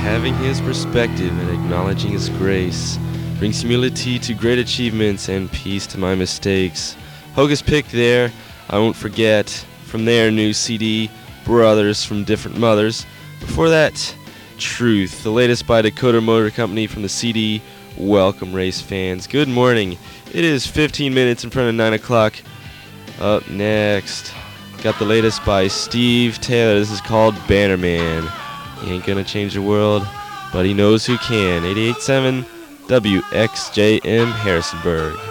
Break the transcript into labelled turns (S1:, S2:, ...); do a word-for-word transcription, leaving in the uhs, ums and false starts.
S1: having his perspective and acknowledging his grace brings humility to great achievements and peace to my mistakes. Hocus Pick there, I won't forget. From their new C D, Brothers from Different Mothers. Before that, Truth, the latest by Dakota Motor Company from the C D, Welcome Race Fans. Good morning. It is fifteen minutes in front of nine o'clock. Up next, got the latest by Steve Taylor. This is called Bannerman. He ain't gonna change the world, but he knows who can. eighty-eight point seven W X J M Harrisonburg.